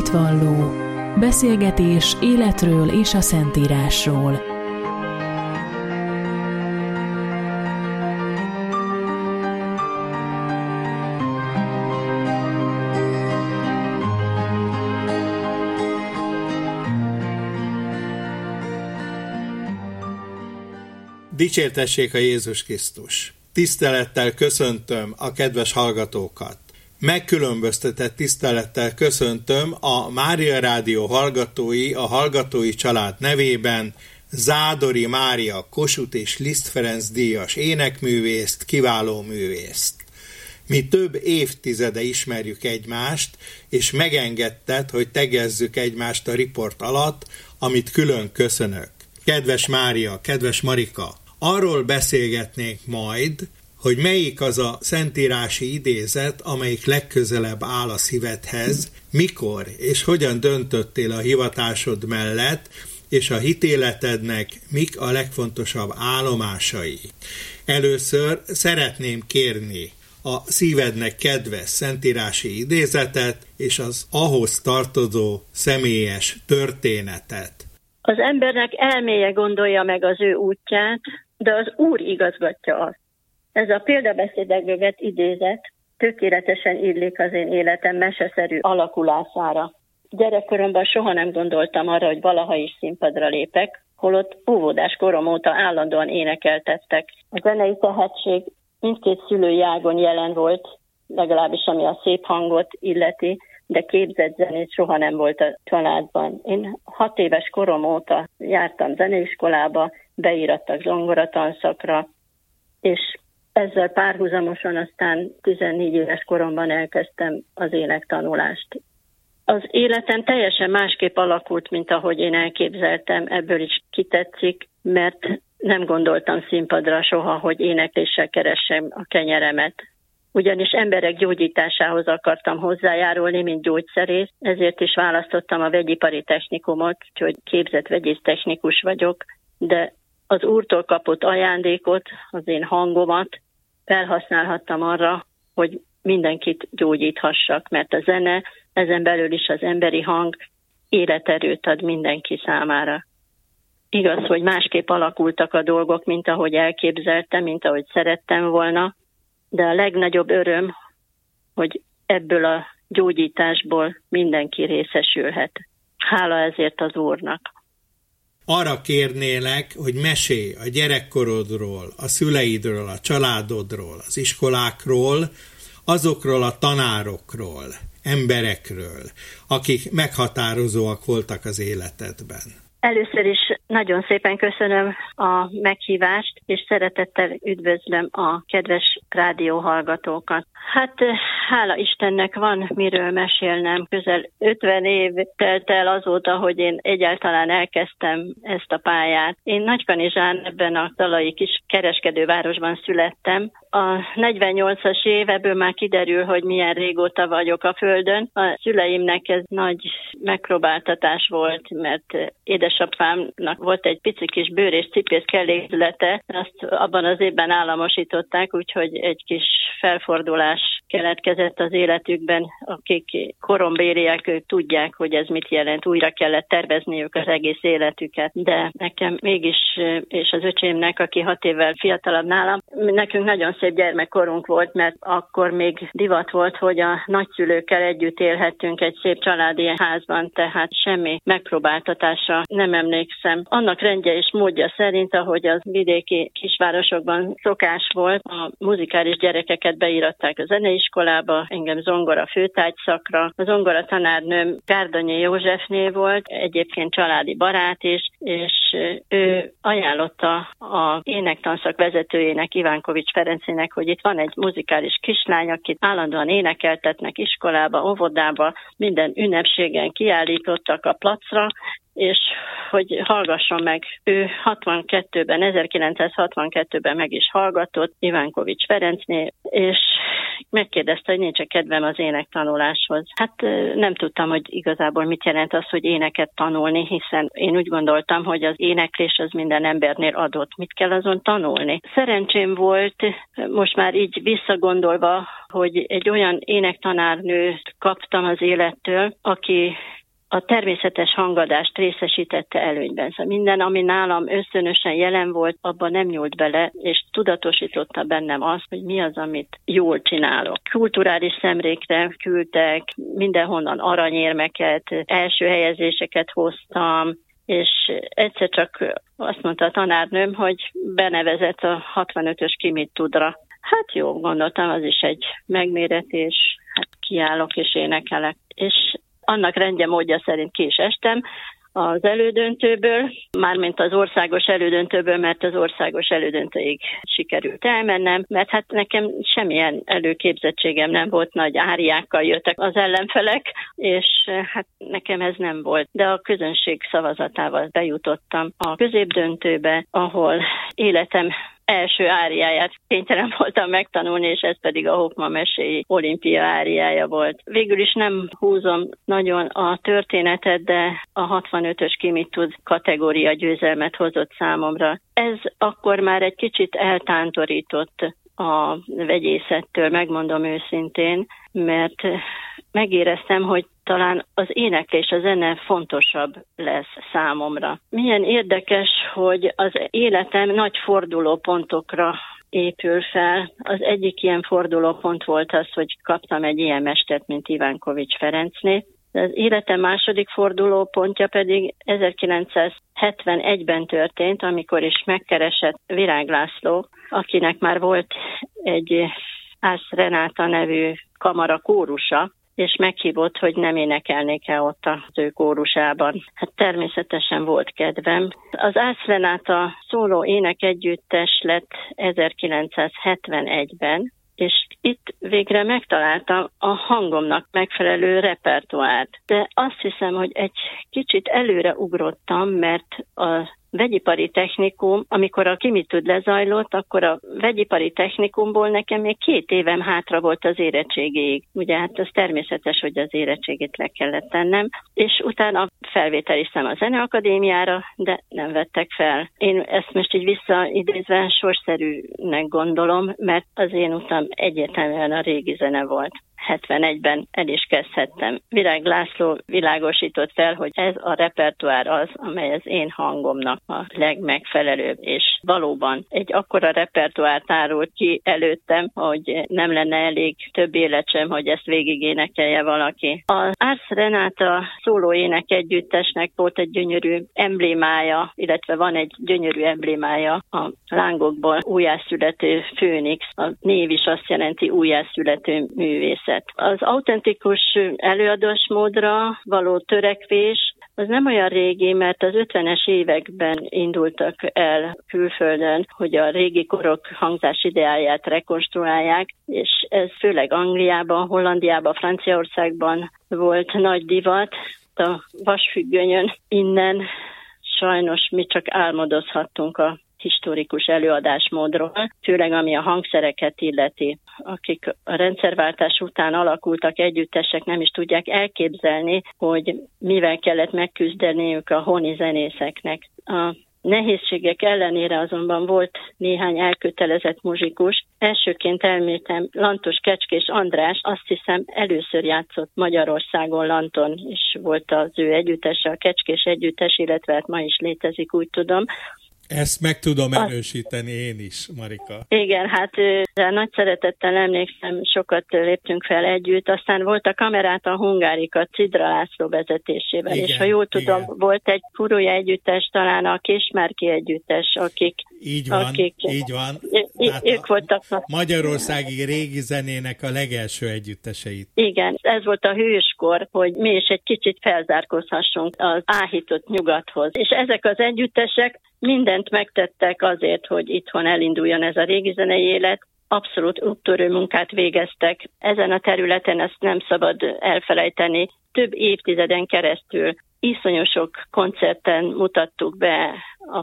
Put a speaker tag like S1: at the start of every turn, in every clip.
S1: Hitvalló. Beszélgetés életről és a Szentírásról.
S2: Dicsértessék a Jézus Krisztus! Tisztelettel köszöntöm a kedves hallgatókat! Megkülönböztetett tisztelettel köszöntöm a Mária Rádió hallgatói, a Hallgatói Család nevében Zádori Mária Kossuth és Liszt Ferenc díjas énekművészt, kiváló művészt. Mi több évtizede ismerjük egymást, és megengedted, hogy tegezzük egymást a riport alatt, amit külön köszönök. Kedves Mária, kedves Marika, arról beszélgetnénk majd, hogy melyik az a szentírási idézet, amelyik legközelebb áll a szívedhez, mikor és hogyan döntöttél a hivatásod mellett, és a hitéletednek mik a legfontosabb állomásai. Először szeretném kérni a szívednek kedves szentírási idézetet, és az ahhoz tartozó személyes történetet.
S3: Az embernek elméje gondolja meg az ő útját, de az Úr igazgatja azt. Ez a példabeszédekből vett idézet tökéletesen illik az én életem meseszerű alakulására. Gyerekkoromban soha nem gondoltam arra, hogy valaha is színpadra lépek, holott óvodás korom óta állandóan énekeltettek. A zenei tehetség mindkét szülői ágon jelen volt, legalábbis ami a szép hangot illeti, de képzett zenét soha nem volt a családban. Én 6 éves korom óta jártam zeneiskolába, beírattak zongoratanszakra, és ezzel párhuzamosan aztán 14 éves koromban elkezdtem az énektanulást. Az életem teljesen másképp alakult, mint ahogy én elképzeltem, ebből is kitetszik, mert nem gondoltam színpadra soha, hogy énekléssel keressem a kenyeremet. Ugyanis emberek gyógyításához akartam hozzájárulni, mint gyógyszerész, ezért is választottam a vegyipari technikumot, úgyhogy képzett vegyésztechnikus vagyok, de az Úrtól kapott ajándékot, az én hangomat felhasználhattam arra, hogy mindenkit gyógyíthassak, mert a zene, ezen belül is az emberi hang életerőt ad mindenki számára. Igaz, hogy másképp alakultak a dolgok, mint ahogy elképzeltem, mint ahogy szerettem volna, de a legnagyobb öröm, hogy ebből a gyógyításból mindenki részesülhet. Hála ezért az Úrnak.
S2: Arra kérnélek, hogy mesélj a gyerekkorodról, a szüleidről, a családodról, az iskolákról, azokról a tanárokról, emberekről, akik meghatározóak voltak az életedben.
S3: Először is nagyon szépen köszönöm a meghívást, és szeretettel üdvözlöm a kedves rádióhallgatókat. Hát hála Istennek van miről mesélnem. Közel 50 év telt el azóta, hogy én egyáltalán elkezdtem ezt a pályát. Én Nagykanizsán, ebben a dalai kis kereskedővárosban születtem. A 48-as évebből már kiderül, hogy milyen régóta vagyok a földön. A szüleimnek ez nagy megpróbáltatás volt, mert édesapámnak volt egy pici kis bőr és cipész kelléklete, azt abban az évben államosították, úgyhogy egy kis felfordulás keletkezett az életükben. Akik korombériek, ők tudják, hogy ez mit jelent. Újra kellett tervezniük az egész életüket. De nekem mégis, és az öcsémnek, aki 6 évvel fiatalabb nálam, nekünk nagyon szép gyermekkorunk volt, mert akkor még divat volt, hogy a nagyszülőkkel együtt élhettünk egy szép családi házban, tehát semmi megpróbáltatásra nem emlékszem. Annak rendje és módja szerint, ahogy az vidéki kisvárosokban szokás volt, a muzikális gyerekeket beíratták a zeneiskolába, engem zongora főtárgyszakra. A zongora tanárnőm Gárdonyi Józsefné volt, egyébként családi barát is, és ő ajánlotta a énektanszak vezetőjének, Ivánkovics Ferencének, hogy itt van egy muzikális kislány, akit állandóan énekeltetnek iskolába, óvodába, minden ünnepségen kiállítottak a placra, és hogy hallgasson meg. Ő 1962-ben meg is hallgatott Ivánkovics Ferencnél, és megkérdezte, hogy nincs kedvem az énektanuláshoz. Hát nem tudtam, hogy igazából mit jelent az, hogy éneket tanulni, hiszen én úgy gondoltam, hogy az éneklés az minden embernél adott. Mit kell azon tanulni? Szerencsém volt, most már így visszagondolva, hogy egy olyan énektanárnőt kaptam az élettől, aki a természetes hangadást részesítette előnyben. Szóval minden, ami nálam ösztönösen jelen volt, abban nem nyúlt bele, és tudatosította bennem azt, hogy mi az, amit jól csinálok. Kulturális szemlékre küldtek, mindenhonnan aranyérmeket, első helyezéseket hoztam, és egyszer csak azt mondta a tanárnőm, hogy benevezett a 65-ös Ki mit tudra. Hát jó, gondoltam, az is egy megméretés, hát kiállok és énekelek. És annak rendje módja szerint ki is estem az elődöntőből, mármint az országos elődöntőből, mert az országos elődöntőig sikerült elmennem, mert hát nekem semmilyen előképzettségem nem volt, nagy áriákkal jöttek az ellenfelek, és hát nekem ez nem volt. De a közönség szavazatával bejutottam a középdöntőbe, ahol életem első áriáját kénytelen voltam megtanulni, és ez pedig a Hoffmann meséi olimpia áriája volt. Végül is nem húzom nagyon a történetet, de a 65-ös Ki mit tud kategória győzelmet hozott számomra. Ez akkor már egy kicsit eltántorított a vegyészettől, megmondom őszintén, mert megéreztem, hogy talán az éneklés, a zene fontosabb lesz számomra. Milyen érdekes, hogy az életem nagy fordulópontokra épül fel. Az egyik ilyen fordulópont volt az, hogy kaptam egy ilyen mestert, mint Ivánkovics Ferencné. Az életem második fordulópontja pedig 1971-ben történt, amikor is megkeresett Virág László, akinek már volt egy Ász Renáta nevű kamara kórusa, és meghívott, hogy nem énekelnék-e ott az ő kórusában. Hát természetesen volt kedvem. Az Ász Renáta szóló énekegyüttes lett 1971-ben, és itt végre megtaláltam a hangomnak megfelelő repertoárt. De azt hiszem, hogy egy kicsit előre ugrottam, mert a vegyipari technikum, amikor a Ki mit tud lezajlott, akkor a vegyipari technikumból nekem még 2 évem hátra volt az érettségéig. Ugye hát az természetes, hogy az érettségét le kellett tennem, és utána felvételiztem a Zeneakadémiára, de nem vettek fel. Én ezt most így visszaidézve sorszerűnek gondolom, mert az én utam egyértelműen a régi zene volt. 71-ben el is kezdhettem. Virág László világosított fel, hogy ez a repertoár az, amely az én hangomnak a legmegfelelőbb, és valóban egy akkora repertoár tárult ki előttem, hogy nem lenne elég több élet sem, hogy ezt végig énekelje valaki. Az Ász Renáta szóló énekegyüttesnek volt egy gyönyörű emblémája, illetve van egy gyönyörű emblémája a lángokból, újjászülető főnix. A név is azt jelenti újjászülető művészet. Az autentikus előadásmódra való törekvés az nem olyan régi, mert az 50-es években indultak el külföldön, hogy a régi korok hangzás ideáját rekonstruálják, és ez főleg Angliában, Hollandiában, Franciaországban volt nagy divat. A vasfüggönyön innen sajnos mi csak álmodozhattunk a historikus előadásmódról, főleg ami a hangszereket illeti. Akik a rendszerváltás után alakultak együttesek, nem is tudják elképzelni, hogy mivel kellett megküzdeniük a honi zenészeknek. A nehézségek ellenére azonban volt néhány elkötelezett muzsikus. Elsőként említem Lantos Kecskés András, azt hiszem először játszott Magyarországon Lanton, és volt az ő együttese, a Kecskés együttes, illetve hát ma is létezik, úgy tudom.
S2: Ezt meg tudom erősíteni én is, Marika.
S3: Igen, hát nagy szeretettel emlékszem, sokat léptünk fel együtt, aztán volt a Kamerata Hungárika Cidra László vezetésével, igen, és ha jól tudom, igen, volt egy Furuja együttes, talán a Késmárki együttes, akik...
S2: Így van, így van.
S3: Ők voltak a
S2: magyarországi régi zenének a legelső együtteseit.
S3: Igen, ez volt a hőskor, hogy mi is egy kicsit felzárkózhassunk az áhított nyugathoz. És ezek az együttesek mindent megtettek azért, hogy itthon elinduljon ez a régi zenei élet. Abszolút úttörő munkát végeztek. Ezen a területen ezt nem szabad elfelejteni. Több évtizeden keresztül iszonyú sok koncerten mutattuk be a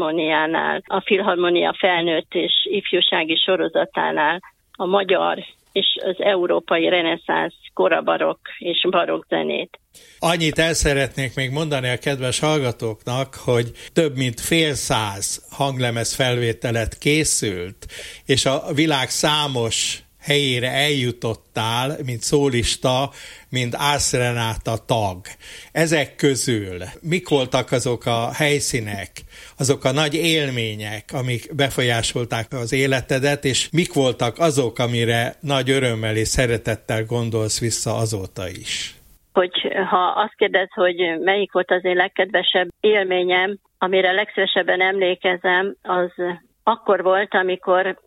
S3: Filharmoniánál, a Filharmonia felnőtt és ifjúsági sorozatánál, a magyar és az európai reneszánsz, korabarokk és barokk zenét.
S2: Annyit el szeretnék még mondani a kedves hallgatóknak, hogy több mint 500 hanglemez felvételet készült, és a világ számos helyére eljutottál, mint szólista, mint Ars Renáta tag. Ezek közül mik voltak azok a helyszínek, azok a nagy élmények, amik befolyásolták az életedet, és mik voltak azok, amire nagy örömmel és szeretettel gondolsz vissza azóta is?
S3: Hogy ha azt kérdez, hogy melyik volt az én legkedvesebb élményem, amire legszívesebben emlékezem, az akkor volt, amikor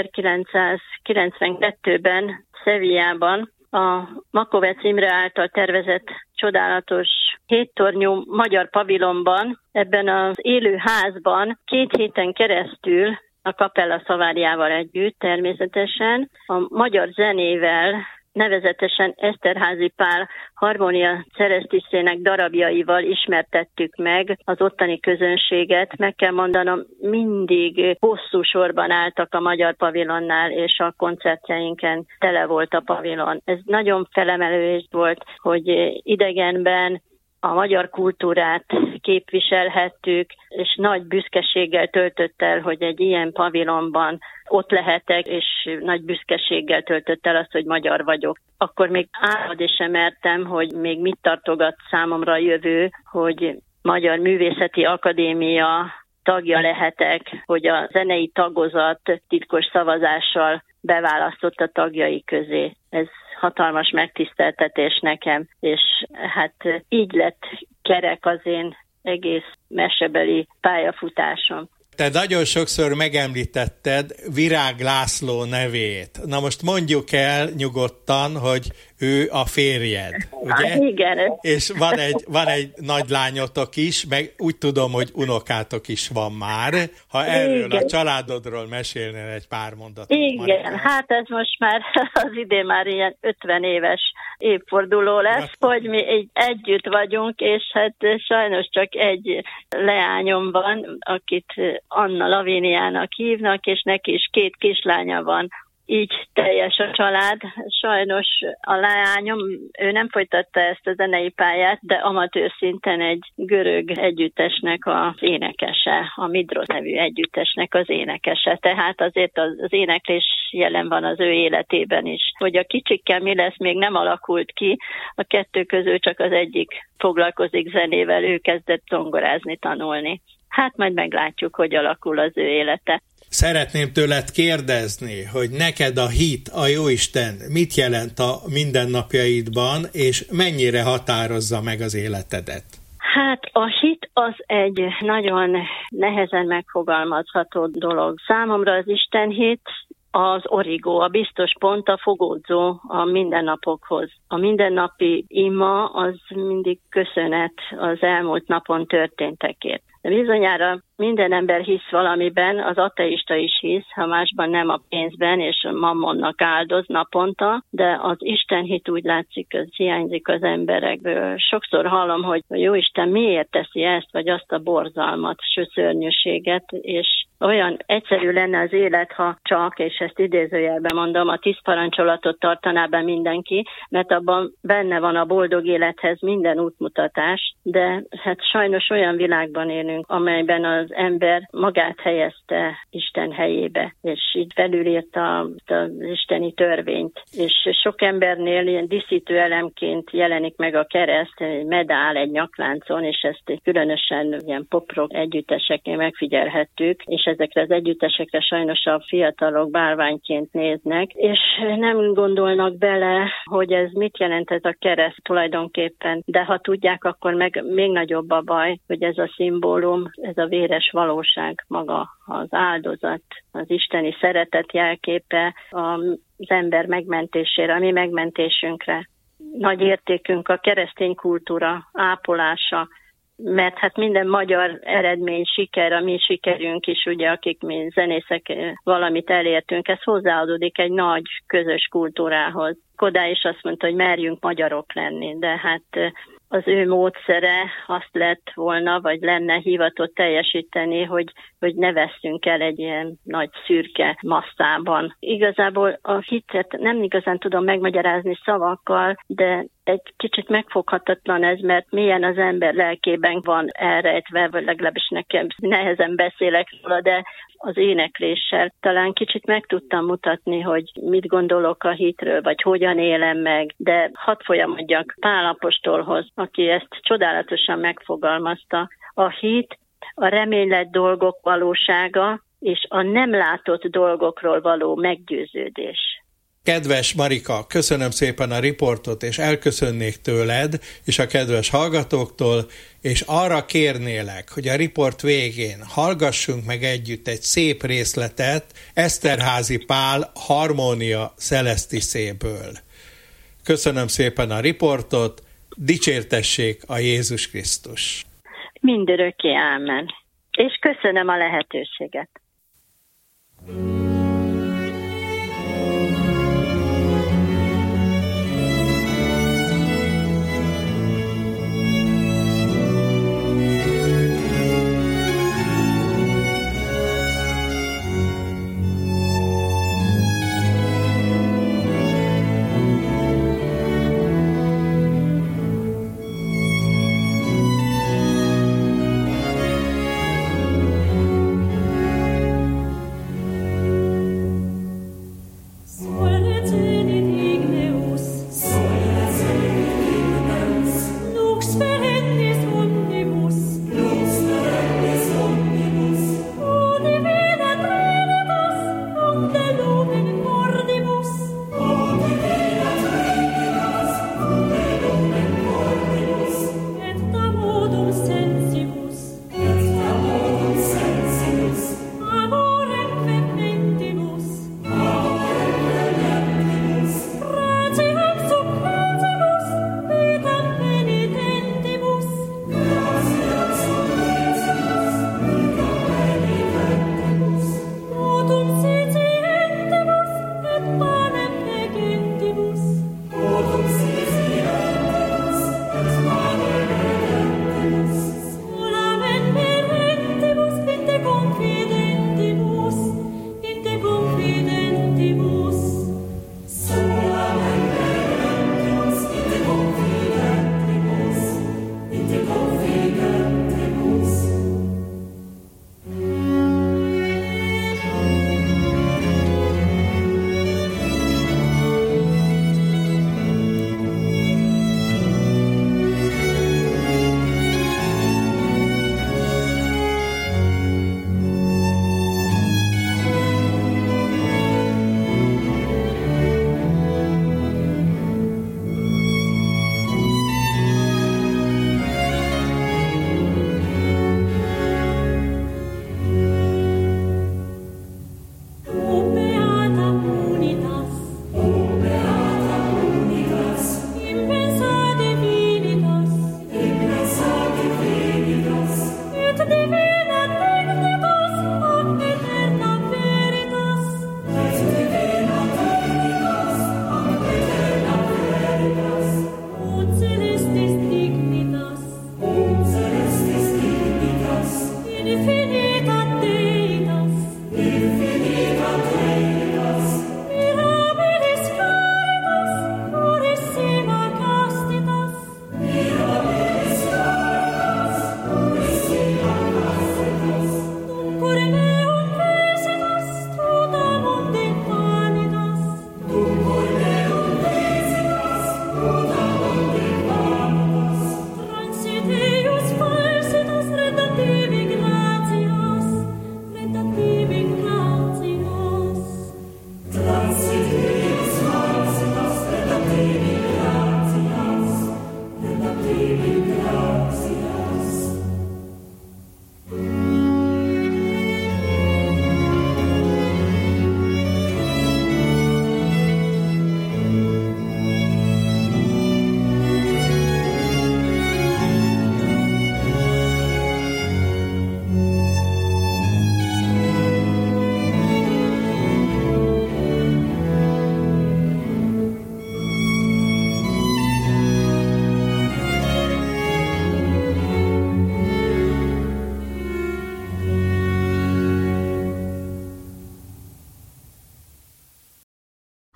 S3: 1992-ben Sevillában a Makovec Imre által tervezett csodálatos 7 tornyú magyar pavilonban, ebben az élő házban 2 héten keresztül a Kapella Szaváriával együtt természetesen a magyar zenével, nevezetesen Eszterházy Pál Harmonia Celestiszének darabjaival ismertettük meg az ottani közönséget. Meg kell mondanom, mindig hosszú sorban álltak a magyar pavilonnál, és a koncertjeinken tele volt a pavilon. Ez nagyon felemelő volt, hogy idegenben a magyar kultúrát képviselhettük, és nagy büszkeséggel töltött el, hogy egy ilyen pavilonban ott lehetek, és nagy büszkeséggel töltött el azt, hogy magyar vagyok. Akkor még álmodni sem mertem, hogy még mit tartogat számomra a jövő, hogy Magyar Művészeti Akadémia tagja lehetek, hogy a zenei tagozat titkos szavazással beválasztott a tagjai közé. Ez hatalmas megtiszteltetés nekem, és hát így lett kerek az én egész mesebeli pályafutásom.
S2: Te nagyon sokszor megemlítetted Virág László nevét. Na most mondjuk el nyugodtan, hogy ő a férjed, ugye?
S3: Igen.
S2: És van egy nagylányotok is, meg úgy tudom, hogy unokátok is van már. Ha erről igen. A családodról mesélnél egy pár mondatot.
S3: Igen, hát ez most már az idén már ilyen 50 éves évforduló lesz, hogy mi így együtt vagyunk, és hát sajnos csak egy leányom van, akit Anna Lavíniának hívnak, és neki is 2 kislánya van. Így teljes a család. Sajnos a leányom, ő nem folytatta ezt a zenei pályát, de amatőr szinten egy görög együttesnek az énekese, a Midros nevű együttesnek az énekese. Tehát azért az éneklés jelen van az ő életében is. Hogy a kicsikkel mi lesz, még nem alakult ki. A 2 közül csak az egyik foglalkozik zenével, ő kezdett zongorázni, tanulni. Hát majd meglátjuk, hogy alakul az ő élete.
S2: Szeretném tőled kérdezni, hogy neked a hit, a Jóisten mit jelent a mindennapjaidban, és mennyire határozza meg az életedet?
S3: Hát a hit az egy nagyon nehezen megfogalmazható dolog. Számomra az Istenhit az origó, a biztos pont, a fogódzó a mindennapokhoz. A mindennapi ima az mindig köszönet az elmúlt napon történtekért. De bizonyára minden ember hisz valamiben, az ateista is hisz, ha másban nem a pénzben, és a mammonnak áldoz naponta, de az Istenhit úgy látszik, az hiányzik az emberekből. Sokszor hallom, hogy a Jóisten miért teszi ezt, vagy azt a borzalmat, szörnyűséget, és olyan egyszerű lenne az élet, ha csak, és ezt idézőjelben mondom, a 10 parancsolatot tartaná be mindenki, mert abban benne van a boldog élethez minden útmutatás, de hát sajnos olyan világban élünk, amelyben az ember magát helyezte Isten helyébe, és így felülírta az isteni törvényt. És sok embernél ilyen díszítő elemként jelenik meg a kereszt, egy medál egy nyakláncon, és ezt különösen ilyen poprock együtteseknél megfigyelhettük, és ezekre az együttesekre sajnos a fiatalok bálványként néznek, és nem gondolnak bele, hogy ez mit jelent ez a kereszt tulajdonképpen, de ha tudják, akkor meg még nagyobb a baj, hogy ez a szimbólum, ez a véres valóság, maga az áldozat, az isteni szeretet jelképe az ember megmentésére, a mi megmentésünkre. Nagy értékünk a keresztény kultúra ápolása, mert hát minden magyar eredmény, siker, a mi sikerünk is, ugye, akik mi zenészek valamit elértünk, ez hozzáadódik egy nagy közös kultúrához. Kodály is azt mondta, hogy merjünk magyarok lenni, de hát az ő módszere azt lett volna, vagy lenne hivatott teljesíteni, hogy ne vesszünk el egy ilyen nagy szürke masszában. Igazából a hitet nem igazán tudom megmagyarázni szavakkal, de egy kicsit megfoghatatlan ez, mert mélyen az ember lelkében van elrejtve, vagy legalábbis nekem nehezen beszélek róla, de az énekléssel talán kicsit meg tudtam mutatni, hogy mit gondolok a hitről, vagy hogyan élem meg, de hadd folyamodjak Pál apostolhoz, aki ezt csodálatosan megfogalmazta. A hit, a reménylett dolgok valósága, és a nem látott dolgokról való meggyőződés.
S2: Kedves Marika, köszönöm szépen a riportot, és elköszönnék tőled és a kedves hallgatóktól, és arra kérnélek, hogy a riport végén hallgassunk meg együtt egy szép részletet Eszterházy Pál Harmónia Celestiszéből. Köszönöm szépen a riportot, dicsértessék a Jézus Krisztus!
S3: Mindörökké ámen. És köszönöm a lehetőséget.
S4: Deus falsitas redativi gratia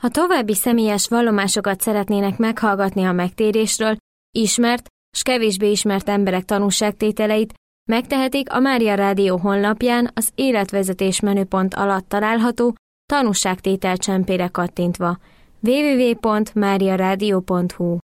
S4: Ha további személyes vallomásokat szeretnének meghallgatni a megtérésről, ismert s kevésbé ismert emberek tanúságtételeit, megtehetik a Mária Rádió honlapján az életvezetés menüpont alatt található tanúságtétel csempére kattintva. www.mariaradio.hu